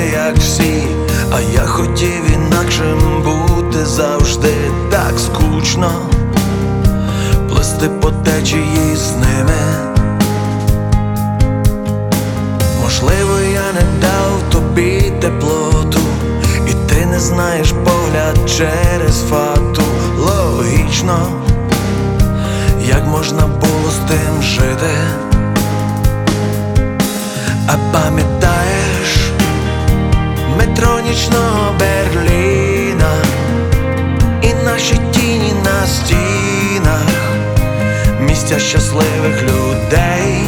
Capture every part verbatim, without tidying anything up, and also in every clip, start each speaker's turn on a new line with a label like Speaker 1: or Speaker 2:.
Speaker 1: як всі, а я хотів інакшим бути завжди. Так скучно плисти по течії з ними. Можливо, я не дав тобі теплоту, і ти не знаєш погляд через фату. Логічно, як можна було з тим жити. А пам'ятаєш метро нічного Берліна і наші тіні на стінах, місця щасливих людей.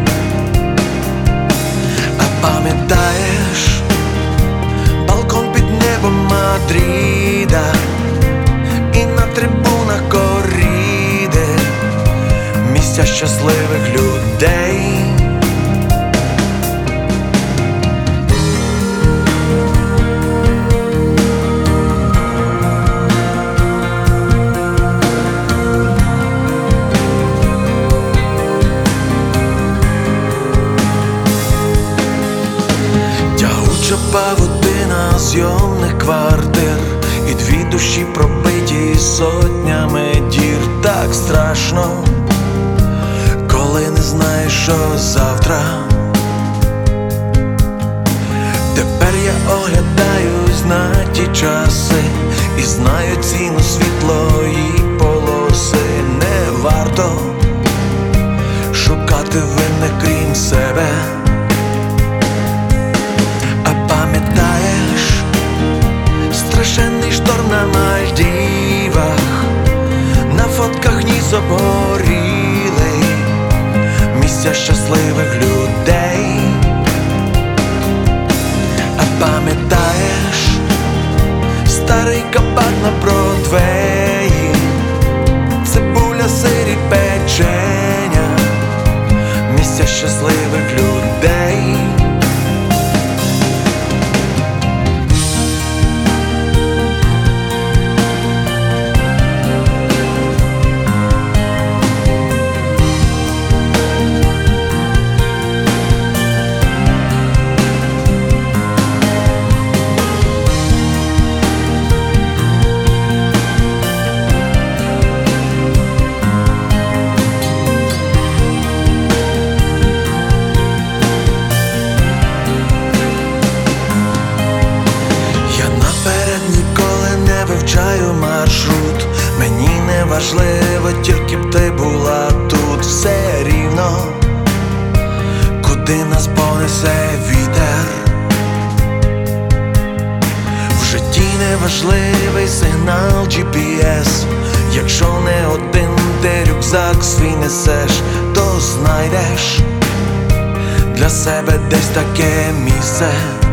Speaker 1: А пам'ятаєш балкон під небом Мадріда і на трибунах коріди, місця щасливих людей. Павутина зйомних квартир і дві душі пробиті сотнями дір. Так страшно, коли не знаєш, що завтра. Тепер я оглядаюсь на ті часи і знаю ціну світлої полоси. Не варто шукати винних крім себе. Страшенний шторм на Мальдівах, на фотках ніс обгорілий, місця щасливих людей. А пам'ятаєш старий кабак на Бродвеї, цибуля, сир і печеня, місця щасливих людей. Вивчаю маршрут, мені не важливо, тільки б ти була тут. Все рівно, куди нас понесе вітер. В житті не важливий сигнал джі пі ес. Якщо не один ти рюкзак свій несеш, то знайдеш для себе десь таке місце.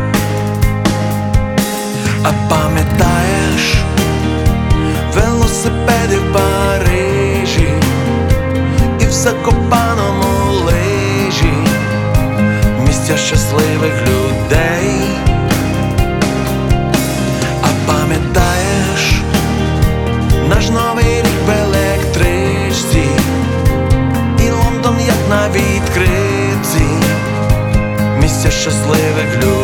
Speaker 1: А пам'ятаєш велосипеди в Парижі і в Закопаному лижі, місця щасливих людей. А пам'ятаєш наш новий рік в електричці і Лондон як на відкритці, місця щасливих людей.